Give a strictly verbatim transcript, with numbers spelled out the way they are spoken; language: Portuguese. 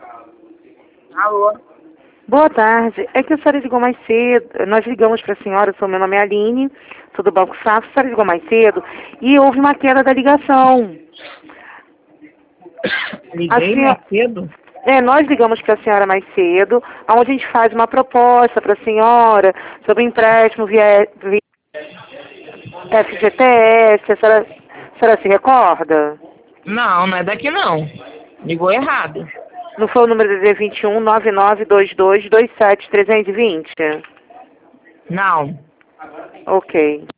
Alô? Boa tarde. É que a senhora ligou mais cedo. Nós ligamos para a senhora, sou, meu nome é Aline, sou do Banco Safra. A senhora ligou mais cedo e houve uma queda da ligação. Liguei senhora... mais cedo? É, nós ligamos para a senhora mais cedo, onde a gente faz uma proposta para a senhora sobre empréstimo via, via F G T S. A senhora, a senhora se recorda? Não, não é daqui não. Ligou errado. Não foi o número D D vinte e um, nove nove dois dois, dois sete três dois zero? Não. Ok.